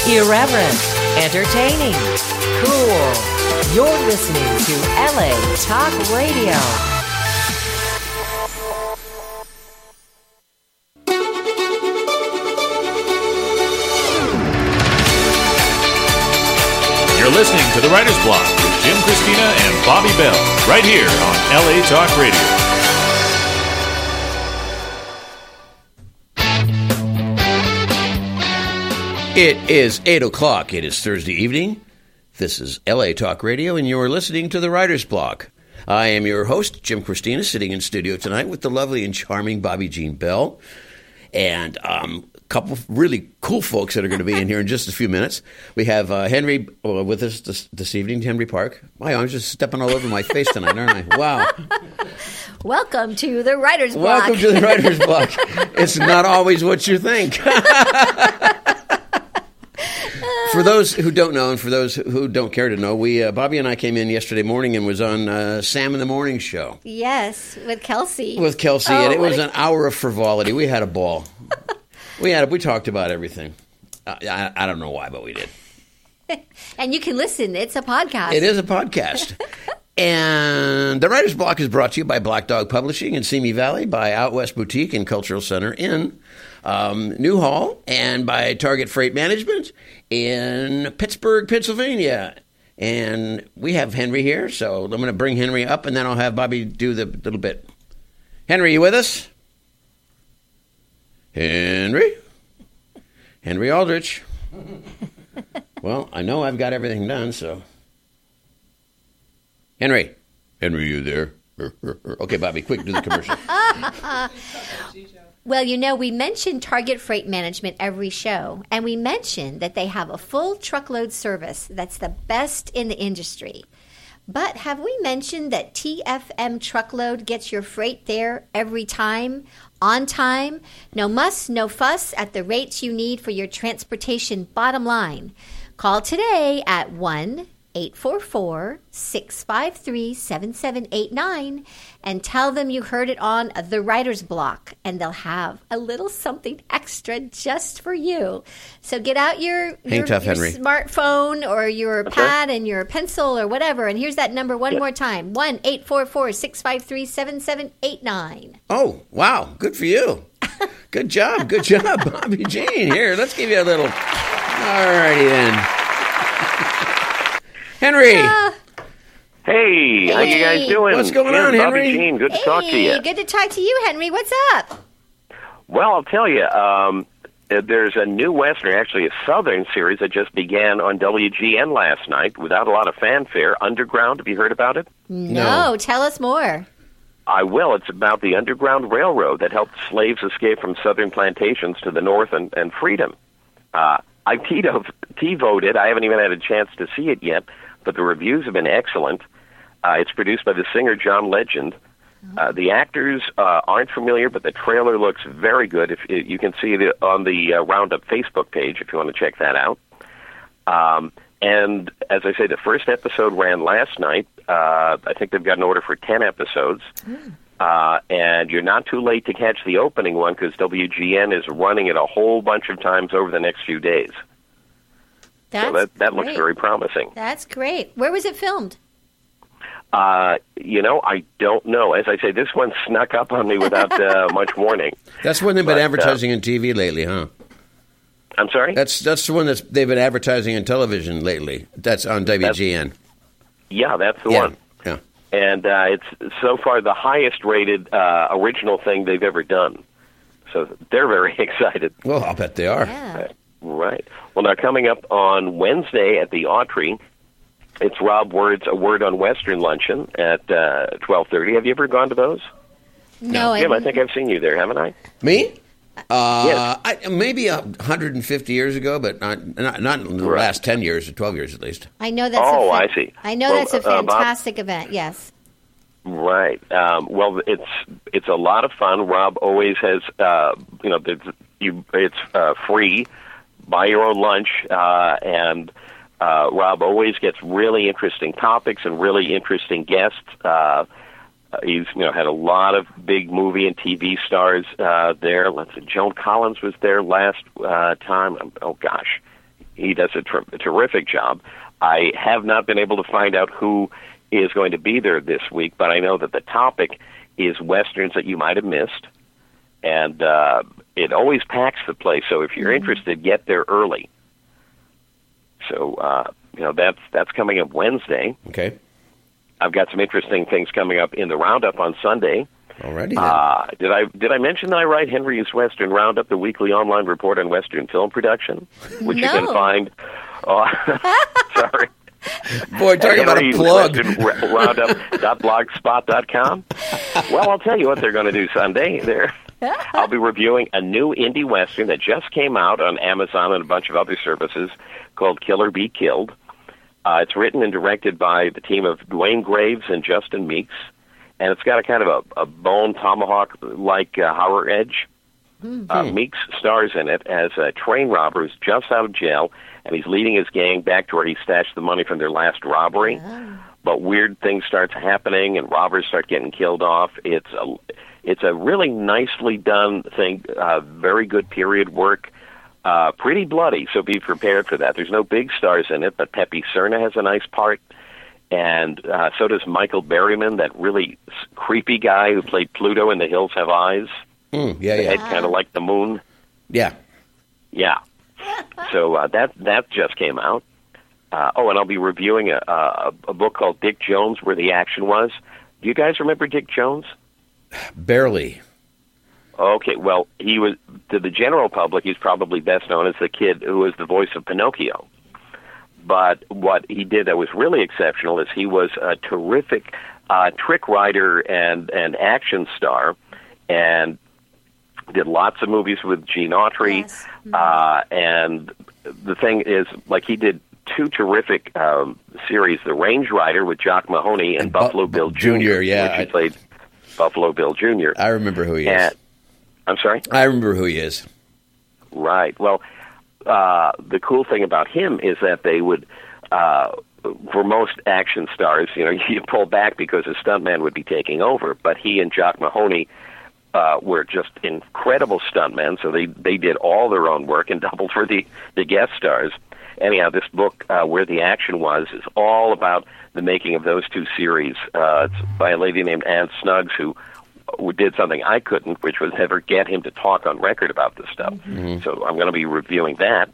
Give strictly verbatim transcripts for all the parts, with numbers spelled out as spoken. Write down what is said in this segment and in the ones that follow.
Irreverent, entertaining, cool. You're listening to L A Talk Radio. You're listening to The Writer's Block with Jim Christina and Bobby Bell, right here on L A Talk Radio. It is eight o'clock. It is Thursday evening. This is L A Talk Radio, and you're listening to The Writer's Block. I am your host, Jim Christina, sitting in studio tonight with the lovely and charming Bobby Jean Bell, and um, a couple of really cool folks that are going to be in here in just a few minutes. We have uh, Henry uh, with us this, this evening, Henry Park. My arm's just stepping all over my face tonight, aren't I? Wow. Welcome to The Writer's Block. Welcome to The Writer's Block. It's not always what you think. For those who don't know, and for those who don't care to know, we uh, Bobby and I came in yesterday morning and was on uh, Sam in the Morning Show. Yes, with Kelsey. With Kelsey, oh, and it was a- an hour of frivolity. We had a ball. we had a, we talked about everything. Uh, I, I don't know why, but we did. And you can listen. It's a podcast. It is a podcast. And The Writer's Block is brought to you by Black Dog Publishing in Simi Valley, by Out West Boutique and Cultural Center in um, Newhall, and by Target Freight Management in Pittsburgh, Pennsylvania. And we have Henry here, so I'm going to bring Henry up, and then I'll have Bobby do the little bit. Henry, you with us? Henry? Henry Aldrich. Well, I know I've got everything done, so... Henry. Henry, you there? Okay, Bobby, quick, do the commercial. Well, you know, we mention Target Freight Management every show, and we mention that they have a full truckload service that's the best in the industry. But have we mentioned that T F M Truckload gets your freight there every time, on time, no muss, no fuss, at the rates you need for your transportation bottom line? Call today at one eight four four, six five three, seven seven eight nine and tell them you heard it on The Writer's Block, and they'll have a little something extra just for you. So get out your, your, tough, your Henry. smartphone or your Okay. pad and your pencil or whatever, and here's that number one Yeah. more time, one eight four four, six five three, seven seven eight nine. Oh, wow. Good for you. Good job. Good job, Bobby Jean. Here, let's give you a little. All righty then. Henry. Uh, Hey, how you guys Hey. doing? What's going Jim, on, Bobby Henry? Jean, good to hey, talk to you. good to talk to you, Henry. What's up? Well, I'll tell you, um, uh, there's a new Western, actually a Southern series that just began on W G N last night without a lot of fanfare. Underground, have you heard about it? No, No. tell us more. I will. It's about the Underground Railroad that helped slaves escape from Southern plantations to the North and, and freedom. Uh, I T-voted. I haven't even had a chance to see it yet, but the reviews have been excellent. Uh, it's produced by the singer John Legend. Uh, the actors uh, aren't familiar, but the trailer looks very good. If you can see it on the uh, Roundup Facebook page, if you want to check that out. Um, and as I say, the first episode ran last night. Uh, I think they've got an order for ten episodes. Uh, and you're not too late to catch the opening one because W G N is running it a whole bunch of times over the next few days. That's so that, that looks great. very promising. That's great. Where was it filmed? Uh, you know, I don't know. As I say, this one snuck up on me without uh, much warning. That's when they've been But, uh, advertising on T V lately, huh? I'm sorry? That's that's the one that's they've been advertising on television lately. That's on W G N. Yeah, that's the yeah. one. Yeah. And uh, it's so far the highest-rated uh, original thing they've ever done. So they're very excited. Well, I'll bet they are. Yeah. Right. Well, now coming up on Wednesday at the Autry, it's Rob Word's A Word on Western luncheon at uh, twelve thirty. Have you ever gone to those? No, Jim, I I think I've seen you there, haven't I? Me? Uh, Yes. I, maybe a hundred fifty years ago, but not not, not in the Right. last ten years or twelve years at least. I know that's. Oh, a fa- I see. I know Well, that's a uh, Bob- fantastic event. Yes. Right. Um, well, it's it's a lot of fun. Rob always has, uh, you know, there's, you it's uh, free, buy your own lunch, uh, and uh, Rob always gets really interesting topics and really interesting guests. Uh, he's you know had a lot of big movie and T V stars uh, there. Let's see, Joan Collins was there last uh, time. Oh gosh, he does a, ter- a terrific job. I have not been able to find out who is going to be there this week, but I know that the topic is Westerns that you might have missed, and uh, it always packs the place, so if you're mm-hmm. interested, get there early. So, uh, you know, that's that's coming up Wednesday. Okay. I've got some interesting things coming up in the Roundup on Sunday. Alrighty then. Uh, did I did I mention that I write Henry's Western Roundup, the weekly online report on Western film production, which no. you can find? Oh, sorry. Boy, talk about a plug. Roundup dot blogspot dot com. Well, I'll tell you what they're going to do Sunday. There, I'll be reviewing a new indie Western that just came out on Amazon and a bunch of other services called Kill or Be Killed. Uh, it's written and directed by the team of Dwayne Graves and Justin Meeks, and it's got a kind of a, a bone tomahawk-like uh, horror edge. Mm-hmm. Uh, Meeks stars in it as a train robber who's just out of jail, and he's leading his gang back to where he stashed the money from their last robbery. Oh. But weird things start happening, and robbers start getting killed off. It's a, it's a really nicely done thing, uh, very good period work. Uh, pretty bloody, so be prepared for that. There's no big stars in it, but Pepe Cerna has a nice part, and uh, so does Michael Berryman, that really creepy guy who played Pluto in The Hills Have Eyes. Mm, yeah, the yeah. head kind of like the moon. Yeah. Yeah. So uh, that that just came out. Uh, oh, and I'll be reviewing a, a, a book called Dick Jones, Where the Action Was. Do you guys remember Dick Jones? Barely. Okay, well, he was, to the general public, he's probably best known as the kid who was the voice of Pinocchio. But what he did that was really exceptional is he was a terrific uh, trick writer and, and action star, and did lots of movies with Gene Autry. Yes. Mm-hmm. Uh, and the thing is, like, he did two terrific um, series, The Range Rider with Jock Mahoney and, and Buffalo Bu- Bill Junior Junior, yeah. Which he played Buffalo Bill Junior I remember who he is. And, I'm sorry? I remember who he is. Right. Well, uh, the cool thing about him is that they would, uh, for most action stars, you know, you pull back because a stuntman would be taking over. But he and Jock Mahoney uh, were just incredible stuntmen, so they, they did all their own work and doubled for the, the guest stars. Anyhow, this book, uh, Where the Action Was, is all about the making of those two series. Uh, it's by a lady named Ann Snuggs, who who did something I couldn't, which was ever get him to talk on record about this stuff. Mm-hmm. So I'm going to be reviewing that.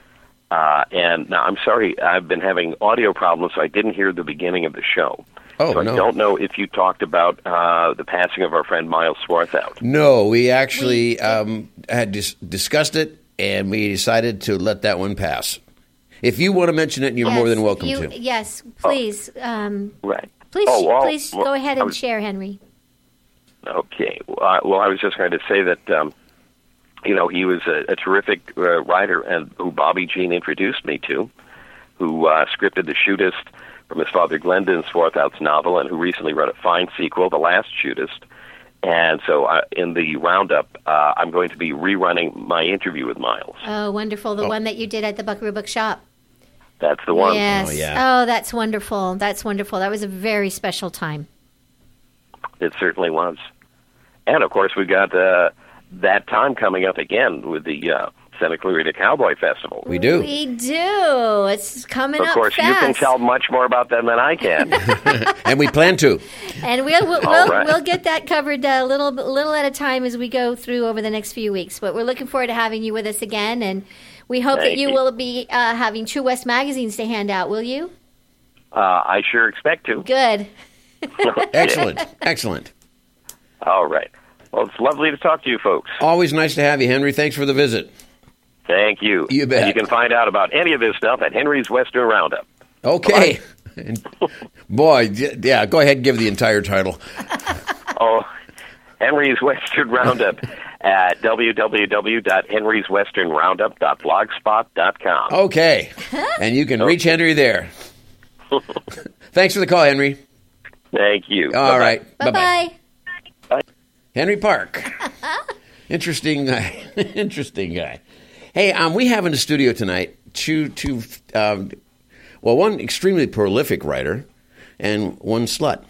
Uh, and now, I'm sorry, I've been having audio problems, so I didn't hear the beginning of the show. Oh, so no. I don't know if you talked about uh, the passing of our friend Miles Swarthout. No, we actually um, had dis- discussed it, and we decided to let that one pass. If you want to mention it, you're yes, more than welcome you, to. Yes, please. Oh. Um, right. Please, oh, well, please well, go ahead and was, share, Henry. Okay. Well, I, well, I was just going to say that, um, you know, he was a, a terrific uh, writer, and who Bobby Jean introduced me to, who uh, scripted The Shootist from his father Glendon Swarthout's novel, and who recently wrote a fine sequel, The Last Shootist. And so uh, in the Roundup, uh, I'm going to be rerunning my interview with Miles. Oh, wonderful. The oh. one that you did at the Buckaroo Bookshop. That's the one. Yes. Oh, yeah. Oh, that's wonderful. That's wonderful. That was a very special time. It certainly was. And, of course, we got uh, that time coming up again with the uh, Santa Clarita Cowboy Festival. We do. We do. It's coming up fast. Of course, you can tell much more about them than I can. And we plan to. And we'll we'll, we'll, right. we'll get that covered a little little at a time as we go through over the next few weeks. But we're looking forward to having you with us again, and we hope Thank that you, you will be uh, having True West magazines to hand out, will you? Uh, I sure expect to. Good. Excellent. Excellent. All right. Well, it's lovely to talk to you folks. Always nice to have you, Henry. Thanks for the visit. Thank you. You bet. And you can find out about any of this stuff at Henry's Western Roundup. Okay. And boy, yeah, go ahead and give the entire title. Oh, Henry's Western Roundup at w w w dot henrys western roundup dot blogspot dot com. Okay. And you can okay. reach Henry there. Thanks for the call, Henry. Thank you. All Bye-bye. right. Bye-bye. Bye. Henry Park. Interesting guy. Interesting guy. Hey, um, we have in the studio tonight two, two um, well, one extremely prolific writer and one slut.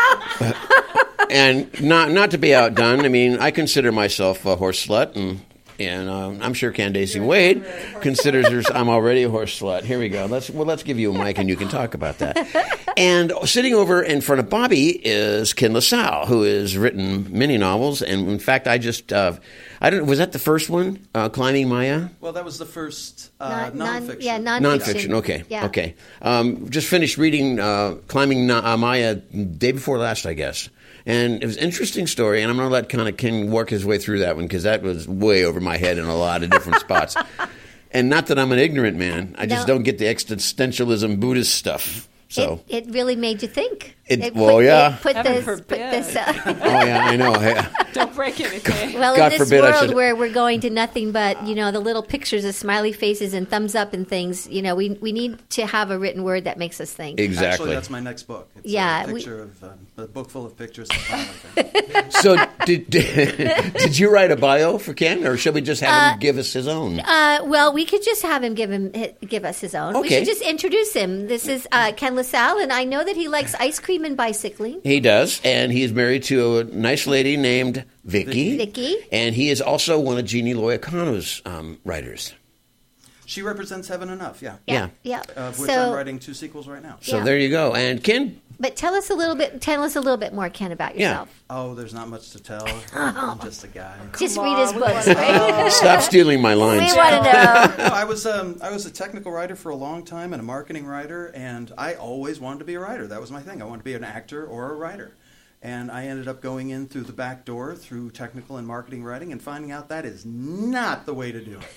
And not not to be outdone, I mean, I consider myself a horse slut, and and um, I'm sure Candace Wade considers her. I'm already a horse slut. Here we go. Let's well, let's give you a mic and you can talk about that. And sitting over in front of Bobby is Ken LaSalle, who has written many novels, and in fact, I just uh, I don't was that the first one, uh, Climbing Maya? Well, that was the first uh, Non- nonfiction. yeah, nonfiction. Nonfiction. Okay. Yeah. Okay. Um, just finished reading uh, Climbing Na- uh, Maya day before last, I guess. And it was an interesting story, and I'm going to let kind of Ken work his way through that one because that was way over my head in a lot of different spots. And not that I'm an ignorant man. I just No. don't get the existentialism Buddhist stuff. So, It, it really made you think. It- well, put, yeah. It put Heaven this, put forbid. this uh, oh yeah, I know. Hey, Don't break anything. well, God in this forbid I world should- where we're going to nothing but, you know, the little pictures of smiley faces and thumbs up and things, you know, we we need to have a written word that makes us think. exactly. Actually, that's my next book. It's Yeah, a we- picture of um, a book full of pictures. Of like So, did, did did you write a bio for Ken, or should we just have him give us his own? Uh, well, we could just have him give him give us his own. We Okay. should just introduce him. This is uh, Ken LaSalle, and I know that he likes ice cream and bicycling. He does, and he is married to a nice lady named Vicky. Vicky. And he is also one of Jeannie Loiacono's um, writers. She represents Heaven Enough, yeah. Yeah. yeah. Of which so, I'm writing two sequels right now. So Yeah. there you go. And Ken, but tell us a little bit. Tell us a little bit more, Ken, about Yeah. yourself. Oh, there's not much to tell. I'm just a guy. Just Come read his on, we books, wanna right? stop stealing my we lines. want to know. No, I was um, I was a technical writer for a long time and a marketing writer, and I always wanted to be a writer. That was my thing. I wanted to be an actor or a writer. And I ended up going in through the back door through technical and marketing writing and finding out that is not the way to do it.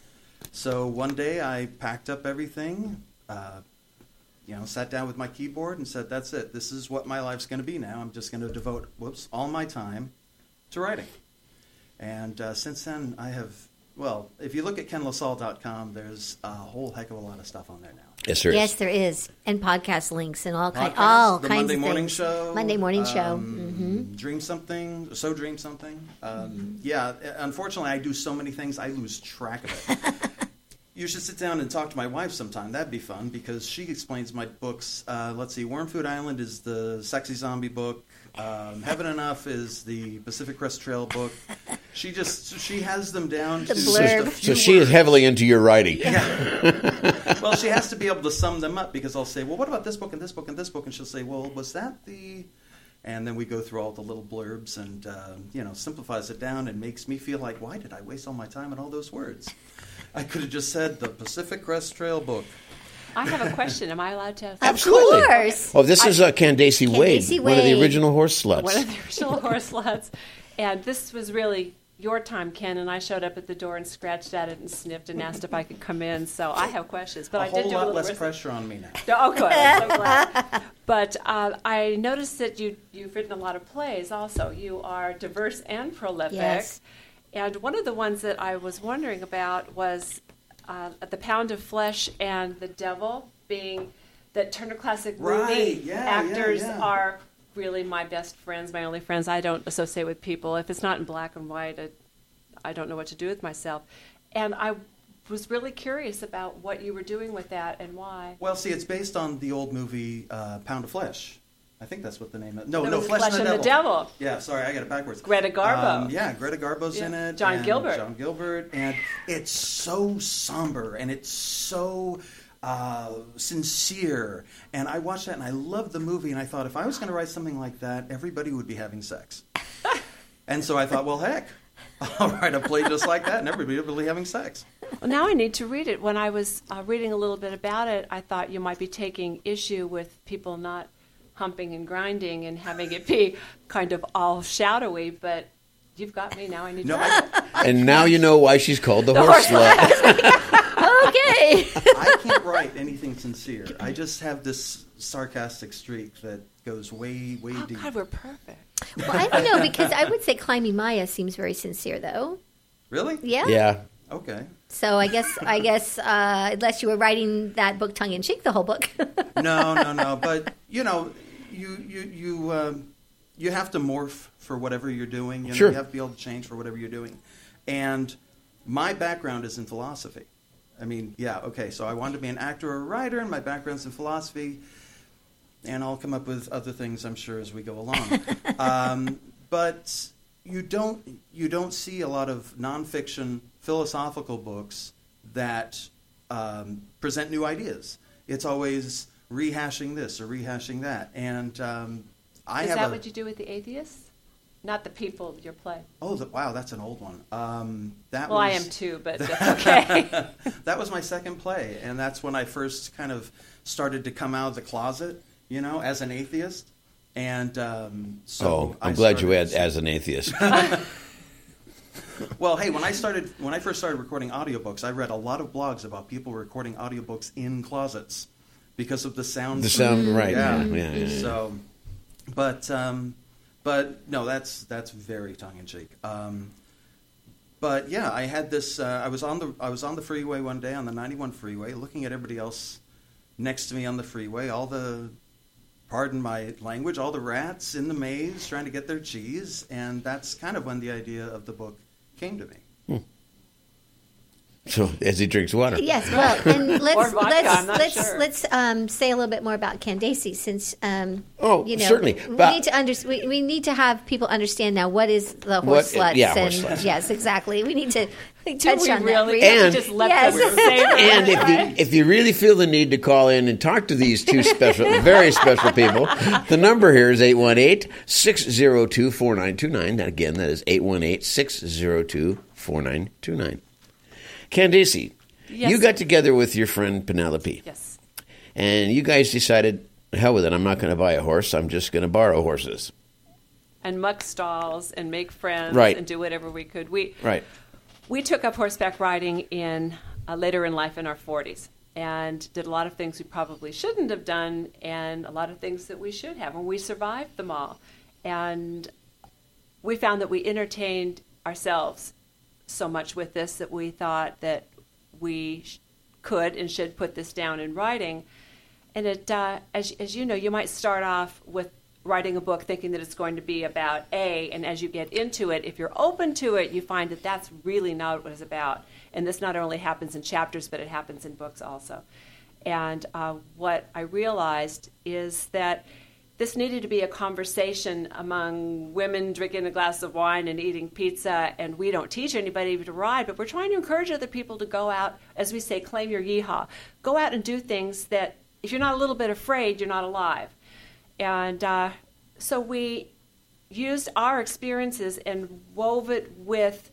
So one day I packed up everything, uh, you know, sat down with my keyboard and said, that's it. This is what my life's going to be now. I'm just going to devote, whoops, all my time to writing. And uh, since then, I have, well, if you look at ken lasalle dot com, there's a whole heck of a lot of stuff on there now. Yes, there is. Yes, there is, and podcast links and all kind, Podcasts, all the kinds Monday of morning things. show, Monday morning show. um, hmm Dream something, so dream something. Um, Yeah, unfortunately, I do so many things, I lose track of it. You should sit down and talk to my wife sometime. That'd be fun because she explains my books. Uh, let's see, Wormfood Island is the sexy zombie book. Um, Heaven Enough is the Pacific Crest Trail book. She just she has them down The to blurb. just a few So she is words. heavily into your writing. Well, she has to be able to sum them up because I'll say, well, what about this book and this book and this book? And she'll say, well, was that the... And then we go through all the little blurbs and, uh, you know, simplifies it down and makes me feel like, why did I waste all my time on all those words? I could have just said the Pacific Crest Trail book. I have a question. Am I allowed to have Of Absolutely. course. Oh, this is uh, Candace Wade, Candace one of the Wade. original horse sluts. one of the original horse sluts? And this was really your time, Ken, and I showed up at the door and scratched at it and sniffed and asked if I could come in. So I have questions, but a I whole did do a lot little less research. pressure on me now. Oh, good. I'm so glad. But uh, I noticed that you, you've written a lot of plays also. You are diverse and prolific. Yes. And one of the ones that I was wondering about was uh, The Pound of Flesh and the Devil, being that Turner Classic Movie Right, yeah, actors yeah, yeah. are really my best friends, my only friends. I don't associate with people. If it's not in black and white, I, I don't know what to do with myself. And I was really curious about what you were doing with that and why. Well, see, it's based on the old movie uh, Pound of Flesh. I think that's what the name is. No, No, no, it was Flesh, Flesh and, and the, the Devil. Devil. Yeah, sorry, I got it backwards. Greta Garbo. Um, yeah, Greta Garbo's Yeah. in it. John and Gilbert. John Gilbert. And it's so somber and it's so uh, sincere. And I watched that and I loved the movie. And I thought, if I was going to write something like that, everybody would be having sex. And so I thought, well, heck, I'll write a play just like that and everybody will be having sex. Well, now I need to read it. When I was uh, reading a little bit about it, I thought you might be taking issue with people not humping and grinding and having it be kind of all shadowy, but you've got me. Now I need No, to I, And now you know why she's called the, horse slut. Okay. I can't write anything sincere. I just have this sarcastic streak that goes way, way Oh, deep. God, we're perfect. Well, I don't know because I would say Climbing Maya seems very sincere, though. Really? Yeah. Yeah. Okay. So I guess I guess uh, unless you were writing that book tongue in cheek, the whole book. No, no, no. But you know, you you you um, you have to morph for whatever you're doing. You know, Sure. you have to be able to change for whatever you're doing. And my background is in philosophy. I mean, yeah, okay. So I wanted to be an actor or a writer, and my background's in philosophy. And I'll come up with other things, I'm sure, as we go along. um, but you don't you don't see a lot of nonfiction philosophical books that um, present new ideas. It's always rehashing this or rehashing that. And um, I Is have that a, what you do with the atheists? Not the people of your play. Oh, the, wow, that's an old one. Um, that well, was, I am too, but that's okay. That was my second play, and that's when I first kind of started to come out of the closet, you know, as an atheist. And um, so oh, I'm I glad you started- had as an atheist. Well, hey, when I started, when I first started recording audiobooks, I read a lot of blogs about people recording audiobooks in closets because of the sound. The sound, right? Yeah. Yeah, yeah, yeah, yeah. So, but um, but no, that's that's very tongue in cheek. Um, but yeah, I had this. Uh, I was on the I was on the freeway one day on the ninety-one freeway, looking at everybody else next to me on the freeway. All the, pardon my language, all the rats in the maze trying to get their cheese, and that's kind of when the idea of the book came to me. So as he drinks water. Yes, well, and let's Or vodka, let's I'm not let's sure. let's um, say a little bit more about Candace, since um, Oh, you know, certainly. we But- need to under, we, we need to have people understand now what is the horse What- sluts. yeah, and horse sluts. yes, exactly. We need to Do touch we on really? that. And- we just let Yes. them say that. And if you, if you really feel the need to call in and talk to these two special, very special people, the number here is eight one eight, six zero two, four nine two nine. Again, that is eight one eight, six zero two, four nine two nine. Candace, Yes. you got together with your friend Penelope, Yes. and you guys decided, hell with it, I'm not going to buy a horse, I'm just going to borrow horses. And muck stalls and make friends Right. and do whatever we could. We Right. we took up horseback riding in uh, later in life in our forties and did a lot of things we probably shouldn't have done and a lot of things that we should have, and we survived them all. And we found that we entertained ourselves so much with this that we thought that we sh- could and should put this down in writing. And it, uh, as, as you know, you might start off with writing a book thinking that it's going to be about A, and as you get into it, if you're open to it, you find that that's really not what it's about. And this not only happens in chapters, but it happens in books also. And uh, what I realized is that this needed to be a conversation among women drinking a glass of wine and eating pizza, and we don't teach anybody to ride, but we're trying to encourage other people to go out, as we say, claim your yeehaw. Go out and do things that, if you're not a little bit afraid, you're not alive. And uh, so we used our experiences and wove it with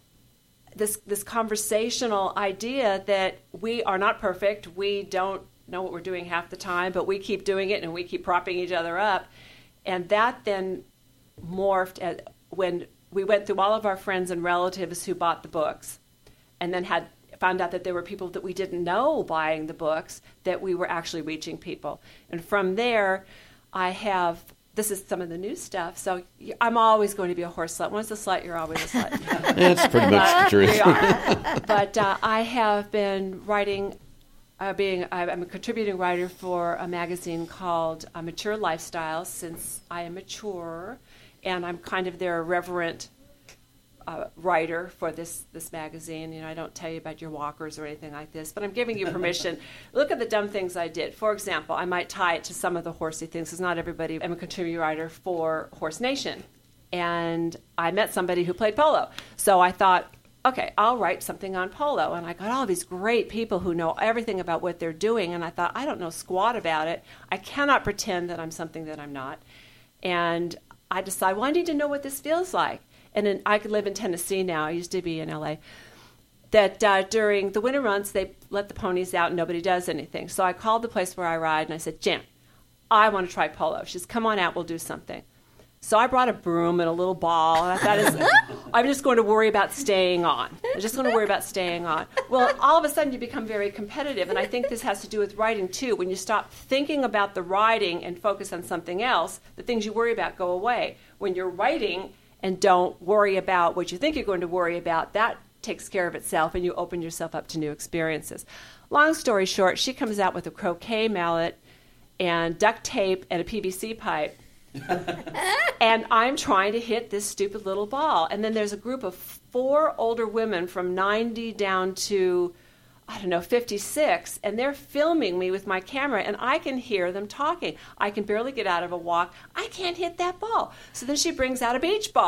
this this conversational idea that we are not perfect. We don't know what we're doing half the time, but we keep doing it and we keep propping each other up. And that then morphed at, when we went through all of our friends and relatives who bought the books and then had found out that there were people that we didn't know buying the books, that we were actually reaching people. And from there, I have, this is some of the new stuff, so I'm always going to be a horse slut. Once a slut, you're always a slut. That's pretty much the truth. We are. But uh, I have been writing, uh, being I'm a contributing writer for a magazine called uh, Mature Lifestyle since I am mature, and I'm kind of their irreverent uh, writer for this this magazine. You know, I don't tell you about your walkers or anything like this, but I'm giving you permission. Look at the dumb things I did. For example, I might tie it to some of the horsey things, because not everybody. I'm a contributing writer for Horse Nation, and I met somebody who played polo. So I thought, okay, I'll write something on polo. And I got all these great people who know everything about what they're doing, and I thought, I don't know squat about it. I cannot pretend that I'm something that I'm not. And I decided, well, I need to know what this feels like. And then I could live in Tennessee now. I used to be in L A. That uh, during the winter months, they let the ponies out and nobody does anything. So I called the place where I ride and I said, Jan, I want to try polo. She says, come on out, we'll do something. So I brought a broom and a little ball, and I thought, I'm just going to worry about staying on. I'm just going to worry about staying on. Well, all of a sudden you become very competitive, and I think this has to do with writing too. When you stop thinking about the writing and focus on something else, the things you worry about go away. When you're writing and don't worry about what you think you're going to worry about, that takes care of itself, and you open yourself up to new experiences. Long story short, she comes out with a croquet mallet and duct tape and a P V C pipe. And I'm trying to hit this stupid little ball. And then there's a group of four older women from ninety down to, I don't know, fifty-six, and they're filming me with my camera, and I can hear them talking. I can barely get out of a walk. I can't hit that ball. So then she brings out a beach ball.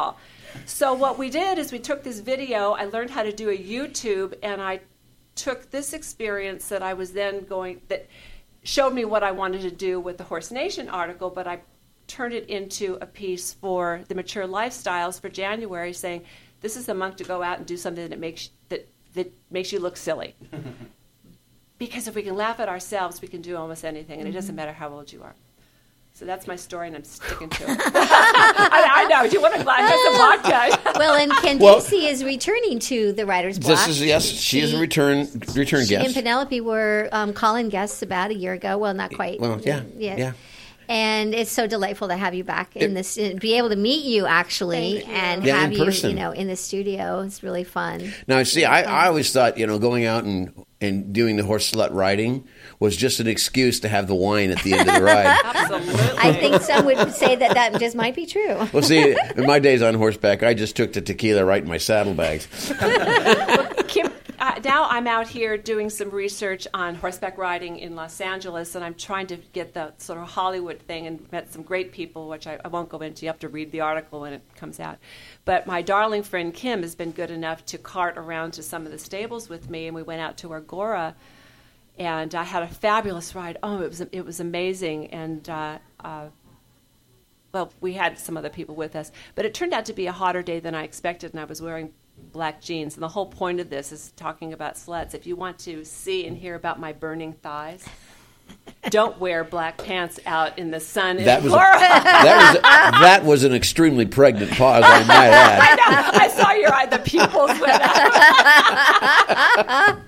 So what we did is we took this video. I learned how to do a YouTube, and I took this experience that I was then going that showed me what I wanted to do with the Horse Nation article, but I turned it into a piece for the Mature Lifestyles for January, saying this is the month to go out and do something that makes that that makes you look silly. Because if we can laugh at ourselves, we can do almost anything, and it doesn't matter how old you are. So that's my story, and I'm sticking to it. I, I know. Do you want to glass some vodka? Well, and Candice Well, is returning to the Writer's Block. This is yes, she is a return return She guest. and Penelope were um, call-in guests about a year ago. Well, not quite. Well, yeah, yeah. yeah. And it's so delightful to have you back in It- this, be able to meet you actually, Thank you. and Yeah, have in you, person. you know, in the studio. It's really fun. Now, see, I, I always thought, you know, going out and, and doing the horse slut riding was just an excuse to have the wine at the end of the ride. Absolutely. I think some would say that that just might be true. Well, see, in my days on horseback, I just took the tequila right in my saddlebags. Kim, uh, now I'm out here doing some research on horseback riding in Los Angeles, and I'm trying to get the sort of Hollywood thing, and met some great people, which I, I won't go into. You have to read the article when it comes out. But my darling friend Kim has been good enough to cart around to some of the stables with me, and we went out to Agora, and I had a fabulous ride. Oh, it was it was amazing, and uh, uh, well, we had some other people with us, but it turned out to be a hotter day than I expected, and I was wearing black jeans. And the whole point of this is talking about sluts. If you want to see and hear about my burning thighs, don't wear black pants out in the sun. That in was, a, Agora. that, was a, that was an extremely pregnant pause, I might add. I know. I saw your eye. The pupils went up.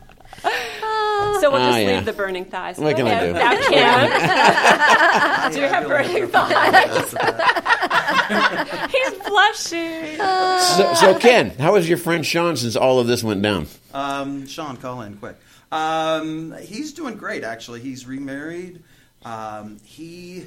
So we'll just Oh, yeah. leave the burning thighs. What can I do? Now, Kim, do you have burning thighs? He's blushing. So, so, Ken, how is your friend Sean since all of this went down? Um, Sean, call in quick. Um, he's doing great, actually. He's remarried. Um, he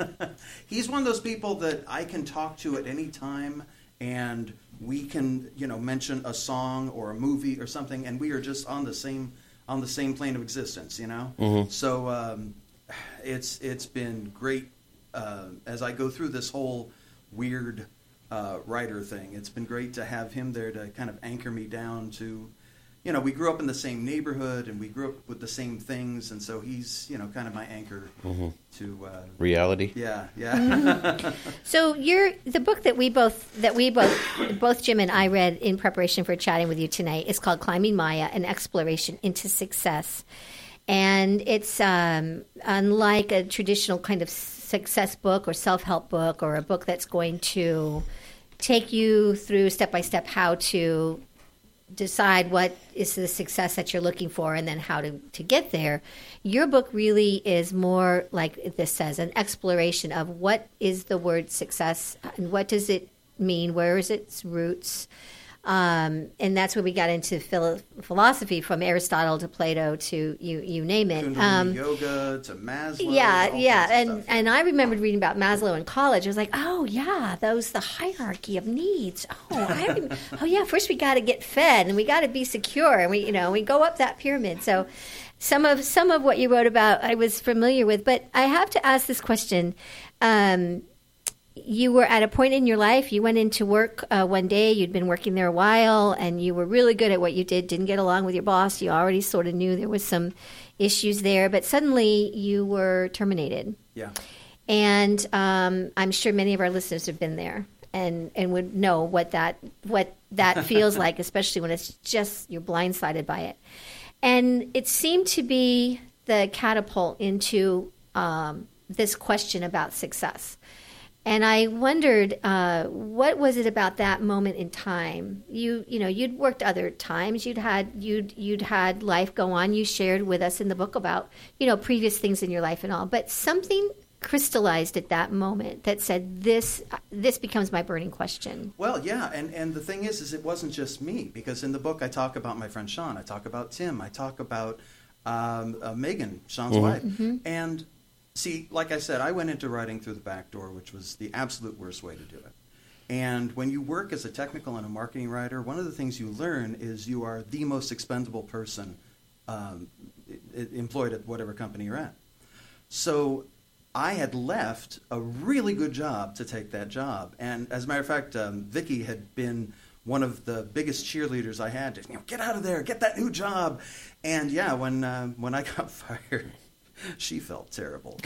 he's one of those people that I can talk to at any time, and we can, you know, mention a song or a movie or something, and we are just on the same on the same plane of existence, you know. Mm-hmm. So um, it's it's been great uh, as I go through this whole weird uh, writer thing. It's been great to have him there to kind of anchor me down to, you know, we grew up in the same neighborhood and we grew up with the same things, and so he's, you know, kind of my anchor Mm-hmm. to uh, Reality? yeah, yeah. So you're the book that we both that we both both Jim and I read in preparation for chatting with you tonight is called Climbing Maya: An Exploration into Success, and it's um, unlike a traditional kind of success book or self-help book or a book that's going to take you through step by step how to decide what is the success that you're looking for and then how to, to get there. Your book really is more like this says, an exploration of what is the word success and what does it mean, where is its roots. Um, and that's where we got into philo- philosophy, from Aristotle to Plato to you you name it. Kundalini Um, yoga to Maslow. yeah, all yeah, kinds of and stuff. and I remembered reading about Maslow in college. I was like, oh yeah, those the hierarchy of needs. Oh, I rem- oh yeah. First we got to get fed, and we got to be secure, and we you know we go up that pyramid. So some of some of what you wrote about, I was familiar with, but I have to ask this question. Um, you were at a point in your life, you went into work uh, one day, you'd been working there a while, and you were really good at what you did, didn't get along with your boss. You already sort of knew there was some issues there, but suddenly you were terminated. Yeah. And um, I'm sure many of our listeners have been there and, and would know what that what that feels like, especially when it's just you're blindsided by it. And it seemed to be the catapult into um, this question about success. And I wondered, uh, what was it about that moment in time? You, you know, you'd worked other times. You'd had, you'd, you'd had life go on. You shared with us in the book about, you know, previous things in your life and all. But something crystallized at that moment that said, "This, this becomes my burning question." Well, yeah, and, and the thing is, is it wasn't just me, because in the book I talk about my friend Sean, I talk about Tim, I talk about um, uh, Megan, Sean's Mm-hmm. wife, Mm-hmm. and. See, like I said, I went into writing through the back door, which was the absolute worst way to do it. And when you work as a technical and a marketing writer, one of the things you learn is you are the most expendable person um, employed at whatever company you're at. So I had left a really good job to take that job. And as a matter of fact, um, Vicki had been one of the biggest cheerleaders I had to, you know, get out of there, get that new job. And yeah, when uh, when I got fired, she felt terrible.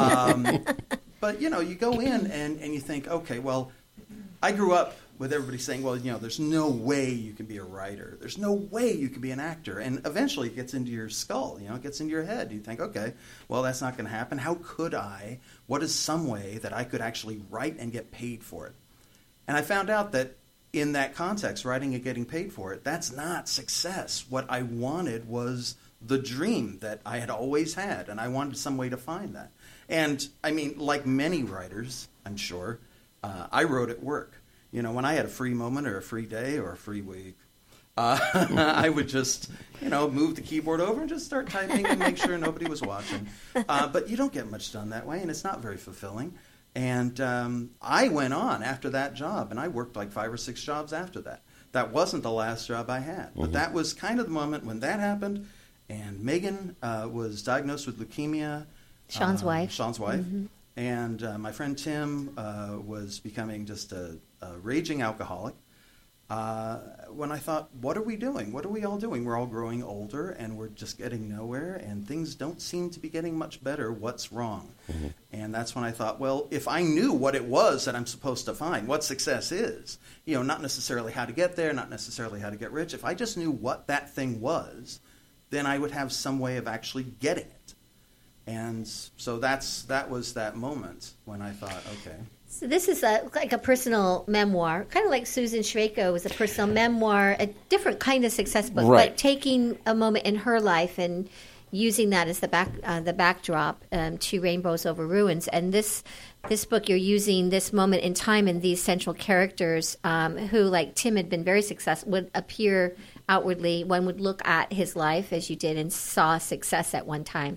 Um, but, you know, you go in and, and you think, okay, well, I grew up with everybody saying, well, you know, there's no way you can be a writer. There's no way you can be an actor. And eventually it gets into your skull, you know, it gets into your head. You think, okay, well, that's not going to happen. How could I? What is some way that I could actually write and get paid for it? And I found out that in that context, writing and getting paid for it, that's not success. What I wanted was the dream that I had always had, and I wanted some way to find that. And, I mean, like many writers, I'm sure, uh, I wrote at work. You know, when I had a free moment or a free day or a free week, uh, I would just, you know, move the keyboard over and just start typing and make sure nobody was watching. Uh, but you don't get much done that way, and it's not very fulfilling. And um, I went on after that job, and I worked like five or six jobs after that. That wasn't the last job I had. But mm-hmm. that was kind of the moment when that happened, and Megan uh, was diagnosed with leukemia. Sean's uh, wife. Sean's wife. Mm-hmm. And uh, my friend Tim uh, was becoming just a, a raging alcoholic. Uh, when I thought, what are we doing? What are we all doing? We're all growing older, and we're just getting nowhere, and things don't seem to be getting much better. What's wrong? Mm-hmm. And that's when I thought, well, if I knew what it was that I'm supposed to find, what success is, you know, not necessarily how to get there, not necessarily how to get rich. If I just knew what that thing was, then I would have some way of actually getting it. And so that's that was that moment when I thought, okay. So this is a, like a personal memoir, kind of like Susan Shrako was a personal memoir, a different kind of success book, right. but taking a moment in her life and using that as the back uh, the backdrop um, to Rainbows Over Ruins. And this this book, you're using this moment in time and these central characters um, who, like Tim, had been very successful, would appear outwardly. One would look at his life, as you did, and saw success at one time.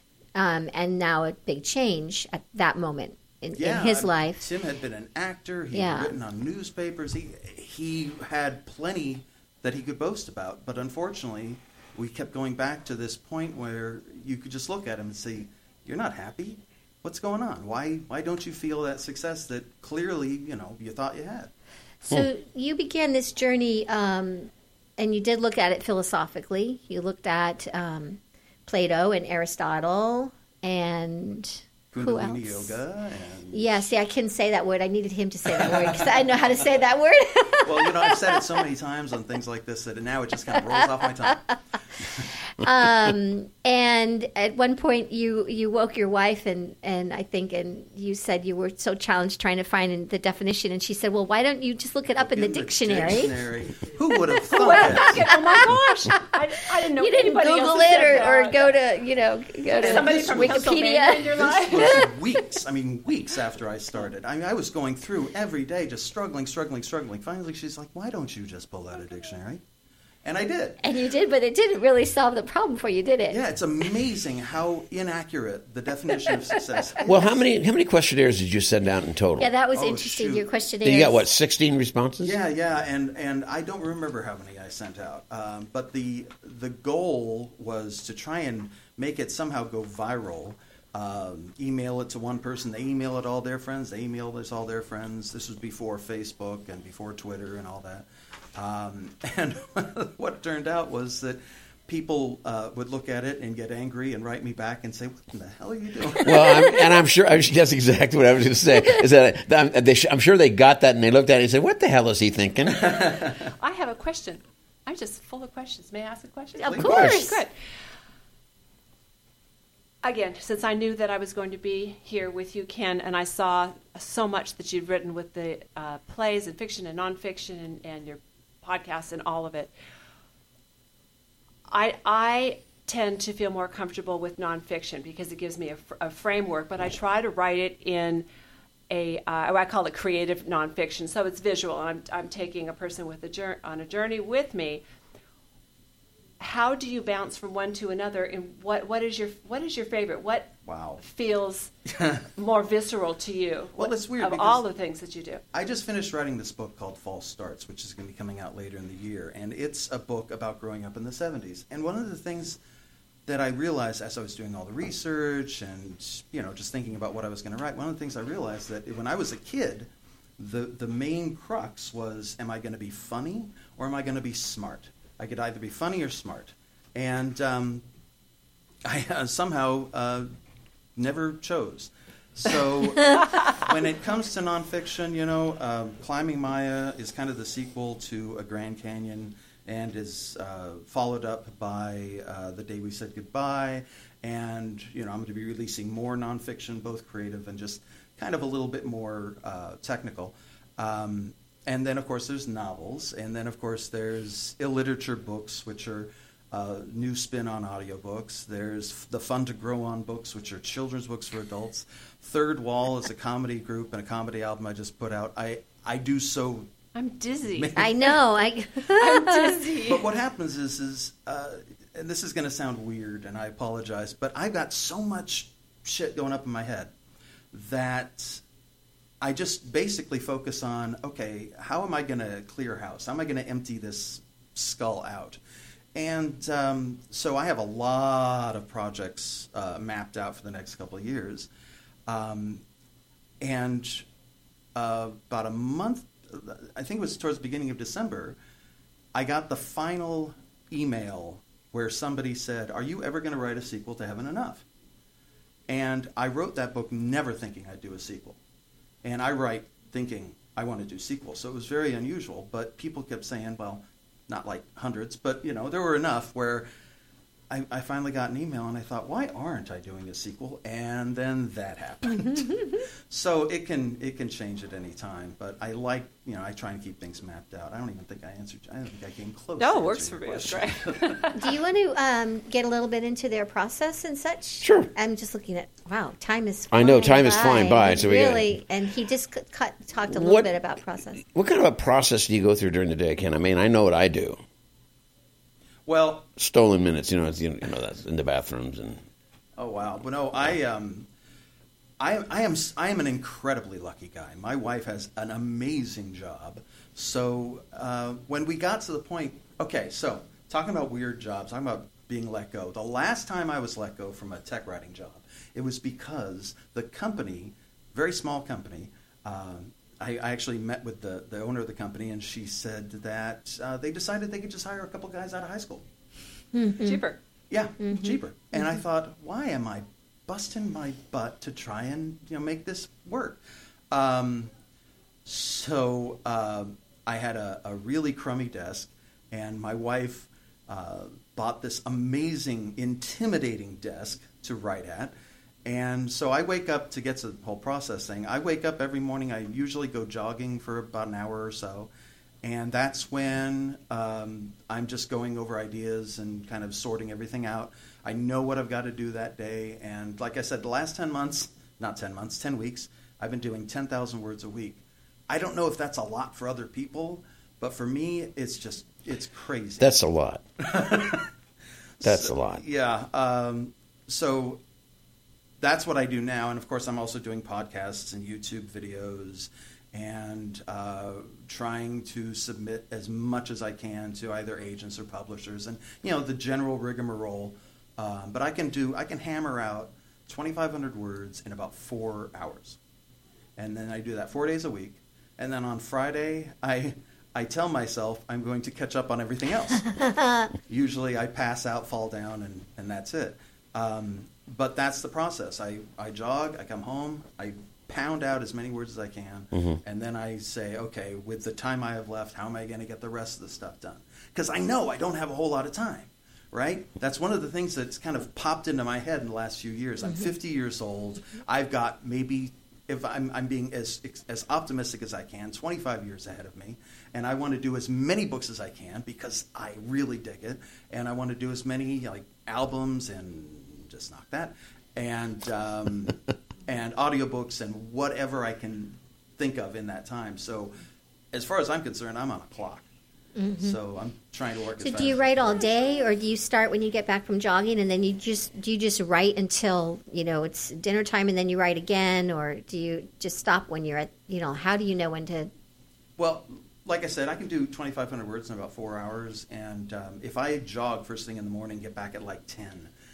Um, and now a big change at that moment in, yeah, in his I mean, life. Tim had been an actor. He yeah. had written on newspapers. He he had plenty that he could boast about. But unfortunately, we kept going back to this point where you could just look at him and say, "You're not happy. What's going on? Why why don't you feel that success that clearly you know you thought you had?" So hmm. you began this journey, um, and you did look at it philosophically. You looked at Um, Plato and Aristotle and who else? Kundalini yoga. And yeah, see, I couldn't say that word. I needed him to say that word because I know how to say that word. Well, you know, I've said it so many times on things like this that now it just kind of rolls off my tongue. um, and at one point, you, you woke your wife, and, and I think, and you said you were so challenged trying to find the definition, and she said, "Well, why don't you just look it up in, in the, the dictionary?" dictionary. Who would have thought it? Oh my gosh! I, I didn't know You didn't anybody Google else it said or, that. or go to you know go to Somebody from Pennsylvania in Wikipedia. your This life. was weeks. I mean, weeks after I started. I mean, I was going through every day, just struggling, struggling, struggling. Finally, she's like, "Why don't you just pull out a dictionary?" And I did. And you did, but it didn't really solve the problem for you, did it? Yeah, it's amazing how inaccurate the definition of success is. Well, how many how many questionnaires did you send out in total? Yeah, that was Oh, interesting. shoot. Your questionnaire. You got what, sixteen responses? Yeah, yeah, and, and I don't remember how many I sent out. Um, but the the goal was to try and make it somehow go viral. Um, email it to one person, they email it to all their friends, they email this all their friends. This was before Facebook and before Twitter and all that. Um, and what turned out was that people uh, would look at it and get angry and write me back and say, "What the hell are you doing?" Well, I'm, and I'm sure I'm, that's exactly what I was going to say. Is that I'm, they, I'm sure they got that and they looked at it and said, "What the hell is he thinking?" I have a question. I'm just full of questions. May I ask a question? Of Of course. course. Good. Again, since I knew that I was going to be here with you, Ken, and I saw so much that you've written with the uh, plays and fiction and nonfiction and, and your podcasts and all of it, I I tend to feel more comfortable with nonfiction because it gives me a, fr- a framework, but I try to write it in a, uh, I call it creative nonfiction, so it's visual. I'm, I'm taking a person with a jour- on a journey with me. How do you bounce from one to another, and what, what is your what is your favorite? What Wow. feels more visceral to you? Well, it's weird of because all the things that you do. I just finished writing this book called False Starts, which is going to be coming out later in the year, and it's a book about growing up in the seventies. And one of the things that I realized as I was doing all the research and, you know, just thinking about what I was going to write, one of the things I realized that when I was a kid, the, the main crux was, am I going to be funny or am I going to be smart? I could either be funny or smart. And um, I uh, somehow uh, never chose. So when it comes to nonfiction, you know, uh, Climbing Maya is kind of the sequel to A Grand Canyon, and is uh, followed up by uh, The Day We Said Goodbye. And, you know, I'm going to be releasing more nonfiction, both creative and just kind of a little bit more uh, technical. Um, and then, of course, there's novels. And then, of course, there's illiterature books, which are uh, new spin on audiobooks. There's the Fun to Grow On books, which are children's books for adults. Third Wall is a comedy group and a comedy album I just put out. I, I do so... I'm dizzy. I know. I, I'm dizzy. But what happens is, is uh, and this is going to sound weird, and I apologize, but I've got so much shit going up in my head that I just basically focus on, okay, how am I going to clear house? How am I going to empty this skull out? And um, so I have a lot of projects uh, mapped out for the next couple of years. Um, and uh, about a month, I think it was towards the beginning of December, I got the final email where somebody said, are you ever going to write a sequel to Heaven Enough? And I wrote that book never thinking I'd do a sequel. And I write thinking I want to do sequels. So it was very unusual, but people kept saying, well, not like hundreds, but, you know, there were enough where I, I finally got an email and I thought, why aren't I doing a sequel? And then that happened. So it can it can change at any time, but I like, you know, I try and keep things mapped out. I don't even think I answered, I don't think I came close. No, to it works for answering me. your That's question. right. do you want to um, get a little bit into their process and such? Sure. I'm just looking at, wow, time is I flying know, time is flying by, so we gotta- really, and he just cut, cut, talked a little What- bit about process. What kind of a process do you go through during the day, Ken? I mean, I know what I do. Well, Stolen minutes, you know, it's, you know, that's in the bathrooms and... oh wow, but no, I um, I I am I am an incredibly lucky guy. My wife has an amazing job. So uh, when we got to the point, okay, so talking about weird jobs, talking about being let go. The last time I was let go from a tech writing job, it was because the company, very small company. Um, I, I actually met with the, the owner of the company, and she said that uh, they decided they could just hire a couple guys out of high school. Cheaper. Yeah, cheaper. And I thought, why am I busting my butt to try and, you know, make this work? Um, so uh, I had a, a really crummy desk, and my wife uh, bought this amazing, intimidating desk to write at. And so I wake up to get to the whole process thing. I wake up every morning. I usually go jogging for about an hour or so. And that's when um, I'm just going over ideas and kind of sorting everything out. I know what I've got to do that day. And like I said, the last ten months, not ten months, ten weeks, I've been doing ten thousand words a week. I don't know if that's a lot for other people, but for me, it's just, it's crazy. That's a lot. That's So, a lot. Yeah. Um, so that's what I do now. And, of course, I'm also doing podcasts and YouTube videos and uh, trying to submit as much as I can to either agents or publishers and, you know, the general rigmarole. Um, but I can do, I can hammer out twenty-five hundred words in about four hours. And then I do that four days a week. And then on Friday, I I tell myself I'm going to catch up on everything else. Usually I pass out, fall down, and, and that's it. Um, but that's the process. I, I jog, I come home, I pound out as many words as I can, Mm-hmm. and then I say, okay, with the time I have left, how am I going to get the rest of the stuff done? Because I know I don't have a whole lot of time, right? That's one of the things that's kind of popped into my head in the last few years. I'm fifty years old. I've got maybe, if I'm, I'm being as as optimistic as I can, twenty-five years ahead of me, and I want to do as many books as I can because I really dig it, and I want to do as many like albums and just knock that, and um, and audiobooks and whatever I can think of in that time. So as far as I'm concerned, I'm on a clock. So I'm trying to work. So as do you fast write as I all can. day, or do you start when you get back from jogging, and then you just do you just write until you know it's dinner time, and then you write again, or do you just stop when you're at you know? How do you know when to? Well, like I said, I can do twenty-five hundred words in about four hours, and um, if I jog first thing in the morning, get back at like ten,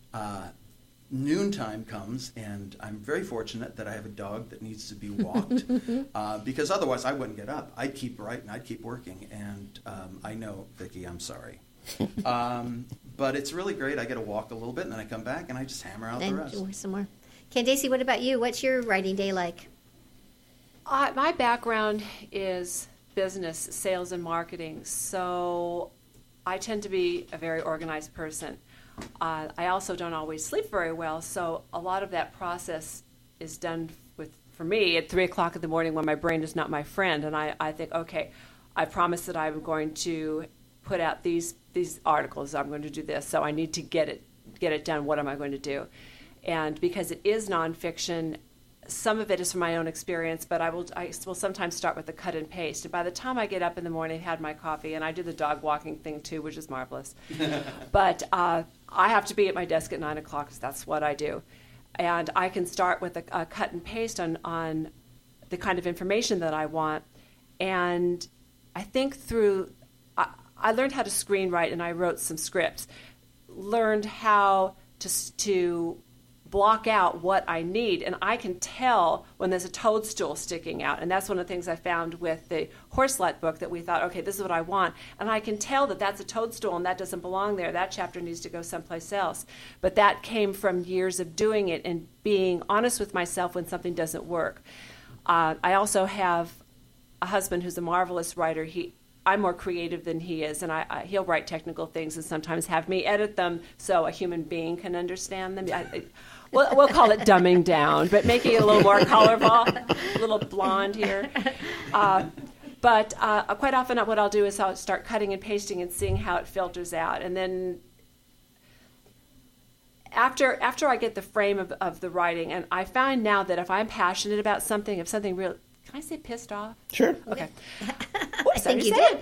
Uh, noontime comes, and I'm very fortunate that I have a dog that needs to be walked, uh, because otherwise I wouldn't get up. I'd keep writing, I'd keep working, and um, I know, Vicki, I'm sorry. um, but it's really great. I get to walk a little bit, and then I come back, and I just hammer out and the rest. Some more. Candace, what about you? What's your writing day like? Uh, my background is business, sales, and marketing, so I tend to be a very organized person. Uh, I also don't always sleep very well, so a lot of that process is done with, for me, at three o'clock in the morning when my brain is not my friend, and I, I think, okay, I promised that I'm going to put out these these articles, I'm going to do this, so I need to get it get it done. What am I going to do? And because it is nonfiction, some of it is from my own experience, but I will I will sometimes start with the cut and paste. And by the time I get up in the morning, had my coffee, and I do the dog walking thing too, which is marvelous. But uh, I have to be at my desk at nine o'clock because that's what I do. And I can start with a, a cut and paste on, on the kind of information that I want. And I think through, I, I learned how to screenwrite, and I wrote some scripts, learned how to to block out what I need, and I can tell when there's a toadstool sticking out, and that's one of the things I found with the Horselet book, that we thought, okay, this is what I want, and I can tell that that's a toadstool and that doesn't belong there. That chapter needs to go someplace else. But that came from years of doing it and being honest with myself when something doesn't work. Uh, I also have a husband who's a marvelous writer. He I'm more creative than he is, and I, I, he'll write technical things and sometimes have me edit them so a human being can understand them. I, I, we'll, we'll call it dumbing down, but making it a little more colorful, a little blonde here. Uh, but uh, quite often what I'll do is I'll start cutting and pasting and seeing how it filters out. And then after after I get the frame of, of the writing, and I find now that if I'm passionate about something, if something real, can I say pissed off? Sure. Okay. I think you did.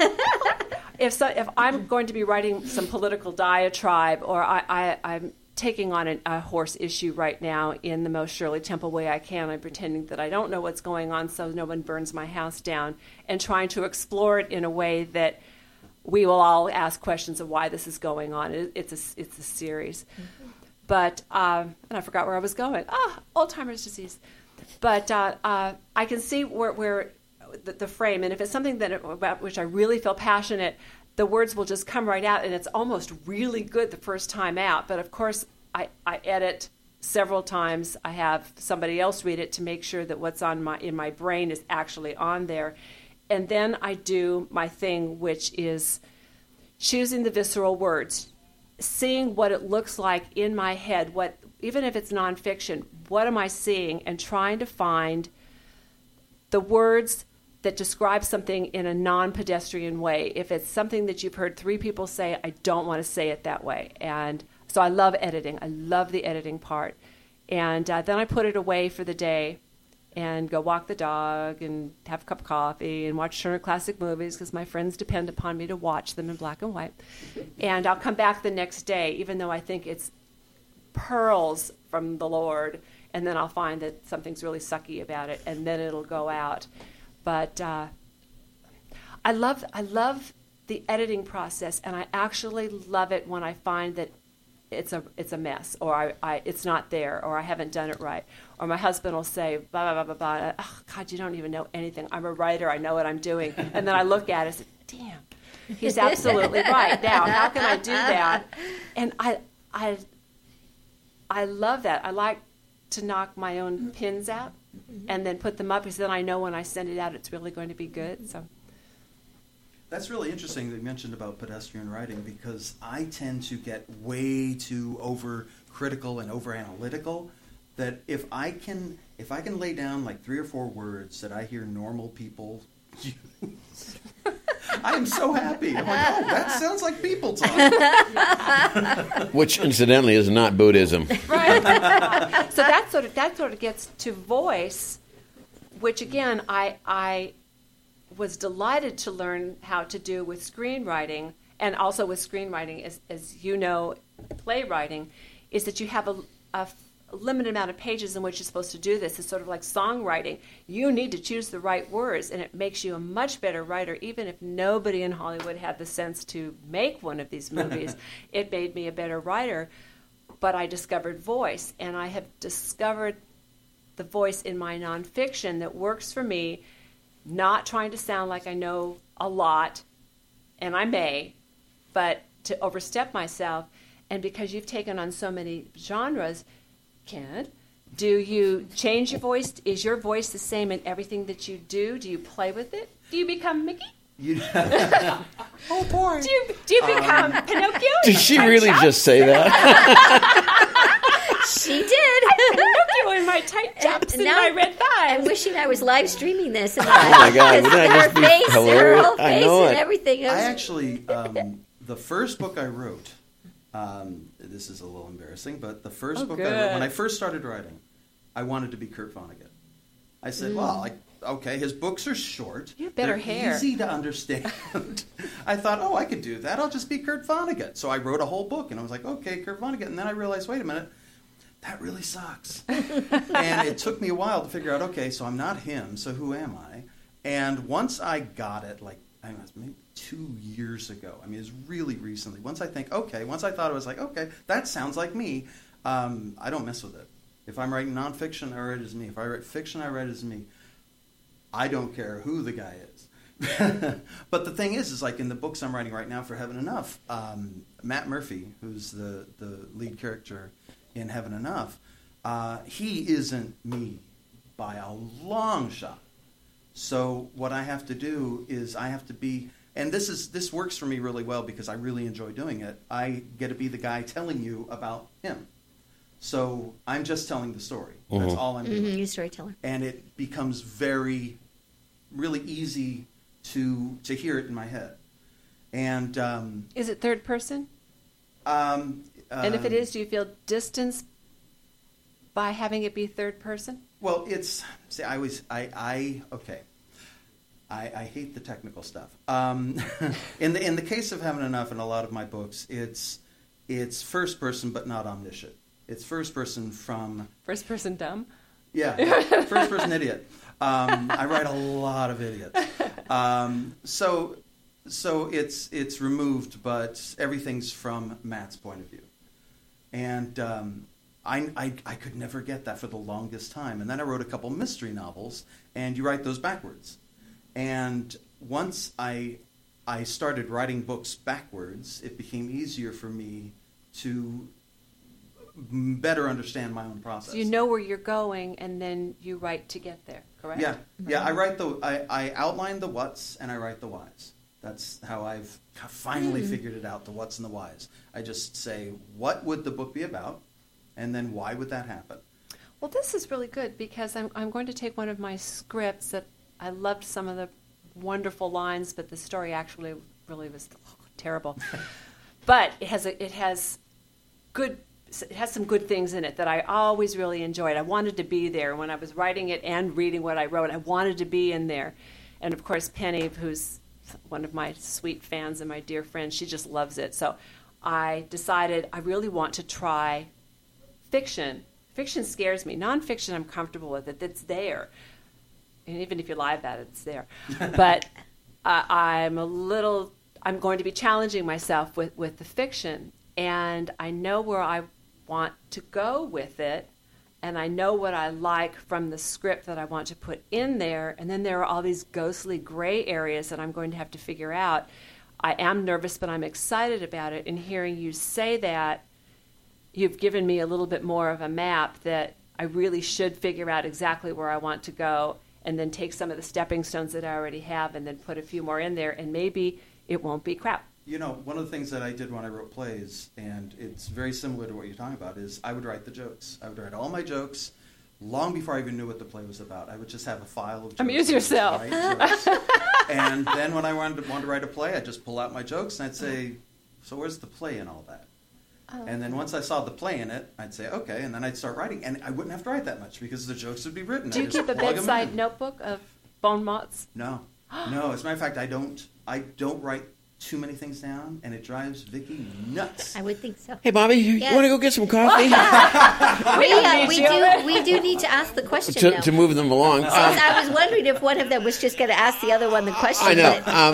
if so, if I'm going to be writing some political diatribe, or I, I, I'm taking on an, a horse issue right now in the most Shirley Temple way I can, I'm pretending that I don't know what's going on so no one burns my house down, and trying to explore it in a way that we will all ask questions of why this is going on. It, it's a it's a series. Mm-hmm. But um, and I forgot where I was going. Ah, Alzheimer's disease. But uh, uh, I can see where, where the, the frame, and if it's something that about which I really feel passionate, the words will just come right out, and it's almost really good the first time out. But of course, I, I edit several times. I have somebody else read it to make sure that what's on my in my brain is actually on there, and then I do my thing, which is choosing the visceral words, seeing what it looks like in my head. What even if it's nonfiction, what am I seeing, and trying to find the words that describe something in a non-pedestrian way. If it's something that you've heard three people say, I don't want to say it that way. And so I love editing. I love the editing part. And uh, then I put it away for the day and go walk the dog and have a cup of coffee and watch Turner Classic Movies because my friends depend upon me to watch them in black and white. And I'll come back the next day, even though I think it's pearls from the Lord, and then I'll find that something's really sucky about it, and then it'll go out. But uh, I love I love the editing process, and I actually love it when I find that it's a it's a mess, or I, I it's not there, or I haven't done it right, or my husband will say blah blah blah blah blah. Oh, God, you don't even know anything. I'm a writer. I know what I'm doing, and then I look at it and say, damn, he's absolutely right. Now, how can I do that? And I I I love that. I like to knock my own pins out and then put them up, because then I know when I send it out it's really going to be good. So that's really interesting that you mentioned about pedestrian writing, because I tend to get way too over-critical and over-analytical, that if I can if I can lay down like three or four words that I hear normal people use, I am so happy. I'm like, oh, that sounds like people talk. Which, incidentally, is not Buddhism. Right. So that sort of that sort of gets to voice, which again I I was delighted to learn how to do with screenwriting, and also with screenwriting, as as you know, playwriting, is that you have a, a limited amount of pages in which you're supposed to do this. It's sort of like songwriting. You need to choose the right words, and it makes you a much better writer, even if nobody in Hollywood had the sense to make one of these movies. It made me a better writer. but I discovered voice, and I have discovered the voice in my nonfiction that works for me, not trying to sound like I know a lot, and I may, but to overstep myself. And because you've taken on so many genres, Kent, do you change your voice? Is your voice the same in everything that you do? Do you play with it? Do you become Mickey? You, oh boy! Do you, do you become um, Pinocchio? Did she really chops? just say that? She did. Pinocchio in my tight chops and my red thighs. I'm wishing I was live streaming this. And oh my God! Wouldn't that her just be face, hilarious? her whole face I know and it. everything. I actually, um, the first book I wrote. Um, this is a little embarrassing, but the first oh, book good. I wrote, when I first started writing, I wanted to be Kurt Vonnegut. I said, mm. well, I, okay, his books are short. You have better They're hair. easy to understand. I thought, oh, I could do that. I'll just be Kurt Vonnegut. So I wrote a whole book, and I was like, okay, Kurt Vonnegut. And then I realized, wait a minute, that really sucks. And it took me a while to figure out, okay, so I'm not him, so who am I? And once I got it, like, I don't know, maybe two years ago. I mean, it's really recently. Once I think, okay, once I thought it was like, okay, that sounds like me, um, I don't mess with it. If I'm writing nonfiction, I write as me. If I write fiction, I write as me. I don't care who the guy is. But the thing is, is like in the books I'm writing right now for Heaven Enough, um, Matt Murphy, who's the, the lead character in Heaven Enough, uh, he isn't me by a long shot. So what I have to do is I have to be, and this is this works for me really well because I really enjoy doing it. I get to be the guy telling you about him. So I'm just telling the story. Mm-hmm. That's all I'm doing. Mm-hmm, you're a storyteller. And it becomes very, really easy to to hear it in my head. And um, is it third person? Um, uh, and if it is, do you feel distanced by having it be third person? Well, it's, see, I always, I, I okay. I, I hate the technical stuff. Um, in the in the case of Heaven Enough, in a lot of my books, it's it's first person but not omniscient. It's first person from first person dumb. Yeah, first person idiot. Um, I write a lot of idiots. Um, so so it's it's removed, but everything's from Matt's point of view, and. Um, I, I, I could never get that for the longest time. And then I wrote a couple mystery novels, and you write those backwards. And once I I started writing books backwards, it became easier for me to better understand my own process. So you know where you're going, and then you write to get there, correct? Yeah, yeah. I write the I, I outline the whats, and I write the whys. That's how I've finally mm. figured it out, the whats and the whys. I just say, what would the book be about? And then why would that happen? Well, this is really good because I'm I'm going to take one of my scripts that I loved some of the wonderful lines, but the story actually really was terrible. But it has a, it has good it has some good things in it that I always really enjoyed. I wanted to be there when I was writing it and reading what I wrote. I wanted to be in there, and of course Penny, who's one of my sweet fans and my dear friend, she just loves it. So I decided I really want to try. Fiction. Fiction scares me. Nonfiction, I'm comfortable with it. It's there. And even if you lie about it, it's there. But uh, I'm a little, I'm going to be challenging myself with, with the fiction. And I know where I want to go with it. And I know what I like from the script that I want to put in there. And then there are all these ghostly gray areas that I'm going to have to figure out. I am nervous, but I'm excited about it. And hearing you say that, you've given me a little bit more of a map that I really should figure out exactly where I want to go and then take some of the stepping stones that I already have and then put a few more in there, and maybe it won't be crap. You know, one of the things that I did when I wrote plays, and it's very similar to what you're talking about, is I would write the jokes. I would write all my jokes long before I even knew what the play was about. I would just have a file of jokes. Amuse yourself. And then when I wanted to, wanted to write a play, I'd just pull out my jokes and I'd say, so where's the play in all that? Oh. And then once I saw the play in it, I'd say, okay, and then I'd start writing. And I wouldn't have to write that much because the jokes would be written. Do you keep a bedside notebook of bon mots? No. No, as a matter of fact, I don't I don't write too many things down, and it drives Vicky nuts. I would think so. Hey, Bobby, you yes. want to go get some coffee? we, uh, we, do, we do need to ask the question, to, though. to move them along. Since um, I was wondering if one of them was just going to ask the other one the question. I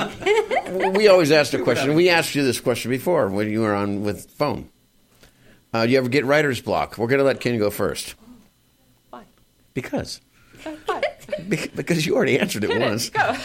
know. Um, we always ask the question. We asked you this question before when you were on with phone. Uh, do you ever get writer's block? We're going to let Ken go first. Why? Because. Why? Be- because you already answered it Hit once. It. Go.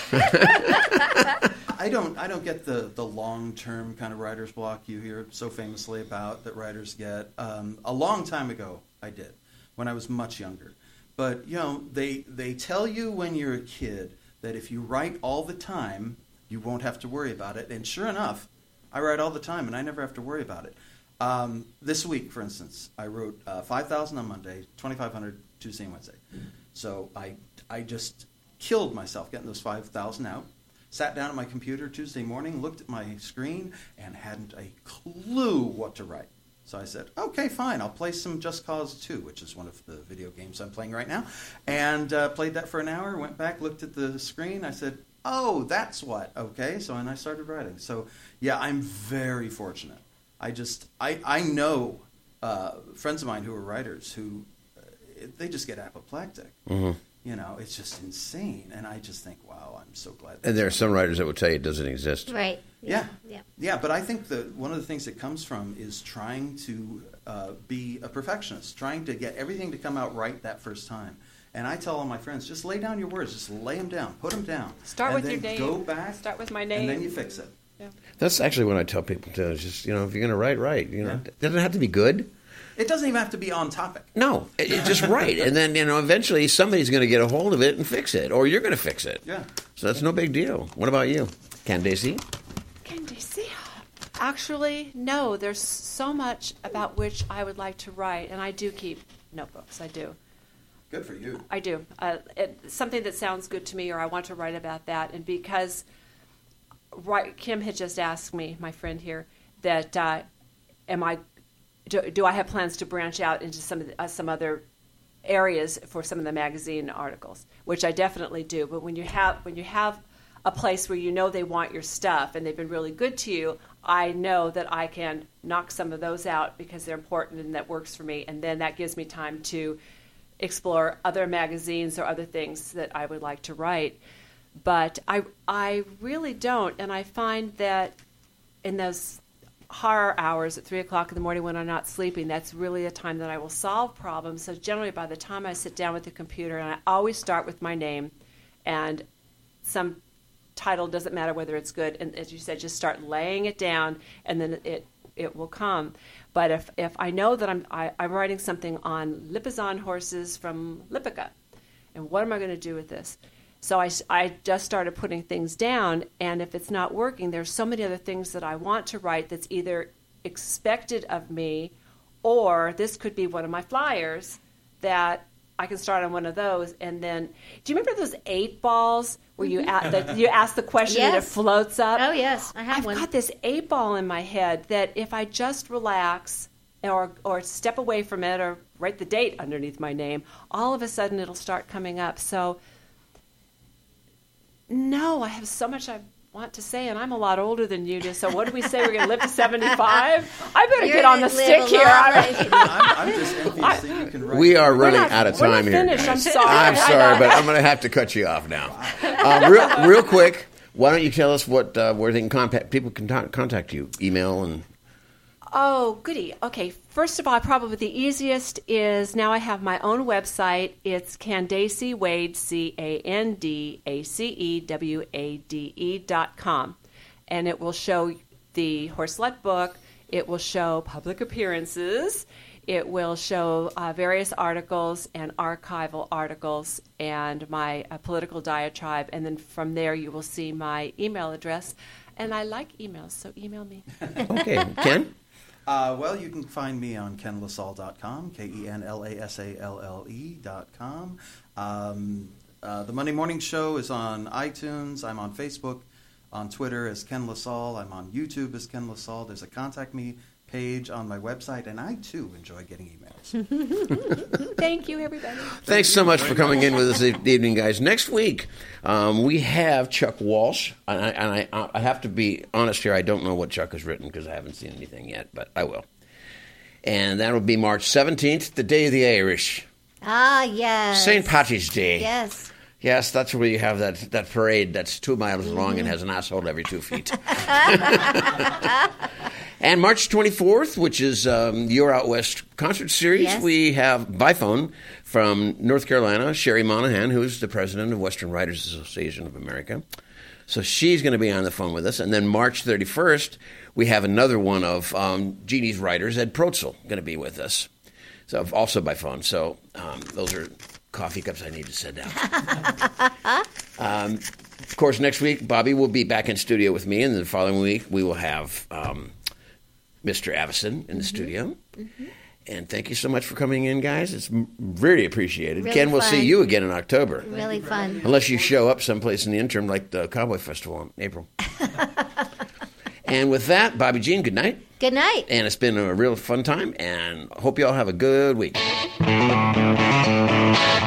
I don't. I don't get the, the long term kind of writer's block you hear so famously about that writers get. Um, a long time ago, I did, when I was much younger. But you know, they they tell you when you're a kid that if you write all the time, you won't have to worry about it. And sure enough, I write all the time, and I never have to worry about it. Um, this week, for instance, I wrote uh, five thousand on Monday, twenty-five hundred Tuesday and Wednesday. So I I just killed myself getting those five thousand out. Sat down at my computer Tuesday morning, looked at my screen, and hadn't a clue what to write. So I said, okay, fine, I'll play some Just Cause two, which is one of the video games I'm playing right now, and uh, played that for an hour, went back, looked at the screen, I said, oh, that's what, okay, so and I started writing. So, yeah, I'm very fortunate. I just, I, I know uh, friends of mine who are writers who, uh, they just get apoplectic. Mm-hmm. You know, it's just insane. And I just think, wow, I'm so glad. And there are some writers that will tell you it doesn't exist. Right. Yeah. Yeah. Yeah, but I think that one of the things it comes from is trying to uh, be a perfectionist, trying to get everything to come out right that first time. And I tell all my friends, just lay down your words. Just lay them down. Put them down. Start and with your then name. Go back. Start with my name. And then you fix it. Yeah. That's actually what I tell people to. It's just, you know, if you're going to write, write. You know, Yeah. it doesn't have to be good. It doesn't even have to be on topic. No, it, it's just right. And then, you know, eventually somebody's going to get a hold of it and fix it, or you're going to fix it. Yeah. So that's no big deal. What about you, Candace? Candace? Actually, no. There's so much about which I would like to write, and I do keep notebooks. I do. Good for you. I do. Uh, it, something that sounds good to me, or I want to write about that. And because right, Kim had just asked me, my friend here, that uh, am I do, do I have plans to branch out into some of the, uh, some other areas for some of the magazine articles, which I definitely do. But when you have when you have a place where you know they want your stuff and they've been really good to you, I know that I can knock some of those out because they're important and that works for me. And then that gives me time to explore other magazines or other things that I would like to write. But I I really don't, and I find that in those horror hours at three o'clock in the morning when I'm not sleeping, that's really a time that I will solve problems. So generally by the time I sit down with the computer, and I always start with my name and some title, doesn't matter whether it's good, and as you said, just start laying it down, and then it it will come. But if, if I know that I'm I, I'm writing something on Lipizzan horses from Lipica, and what am I going to do with this? So I, I just started putting things down, and if it's not working, there's so many other things that I want to write that's either expected of me, or this could be one of my flyers that I can start on one of those. And then, do you remember those eight balls where you a, that you ask the question Yes. and it floats up? Oh, yes. I have I've one. got this eight ball in my head that if I just relax or or step away from it or write the date underneath my name, all of a sudden it'll start coming up. So, no, I have so much I want to say, and I'm a lot older than you do. So what do we say? We're going to live to seventy-five? I better You're get on the gonna live stick a here. long I mean, life. I'm, I'm just envious that you can write. We are running not- out of we're time not here. finished. guys. I'm sorry. I'm I sorry, know. but I'm going to have to cut you off now. Uh, real, real quick, why don't you tell us what uh, where they can contact people can ta- contact you, email and. Oh, goody. Okay, first of all, probably the easiest is now I have my own website. It's Candace Wade, C A N D A C E W A D E dot com. And it will show the Horselet book. It will show public appearances. It will show uh, various articles and archival articles and my uh, political diatribe. And then from there you will see my email address. And I like emails, so email me. Okay, Ken? Uh, well, you can find me on ken lasall dot com, K E N L A S A L L E dot com. Um, uh, the Monday Morning Show is on iTunes. I'm on Facebook, on Twitter as Ken Lasall. I'm on YouTube as Ken Lasall. There's a Contact Me page on my website, and I, too, enjoy getting emails. Thank you, everybody. Thanks so much for coming in with us this evening, guys. Next week, um, we have Chuck Walsh. And, I, and I, I have to be honest here, I don't know what Chuck has written because I haven't seen anything yet, but I will. And that will be March seventeenth, the Day of the Irish. Ah, yes. Saint Patrick's Day. Yes. Yes, that's where you have that, that parade that's two miles long and has an asshole every two feet. And March twenty-fourth, which is um, Your Out West concert series, Yes. we have by phone from North Carolina, Sherry Monahan, who is the president of Western Writers Association of America. So she's going to be on the phone with us. And then March thirty-first, we have another one of um, Jeannie's writers, Ed Protzel, going to be with us. So also by phone. So um, those are coffee cups I need to sit down. um, of course, next week, Bobby will be back in studio with me. And the following week, we will have um, Mister Avison in the mm-hmm. studio. Mm-hmm. And thank you so much for coming in, guys. It's really appreciated. Really Ken, we'll fun. see you again in October. Really fun. Unless you show up someplace in the interim, like the Cowboy Festival in April. And with that, Bobby Jean, good night. Good night. And it's been a real fun time, and hope you all have a good week.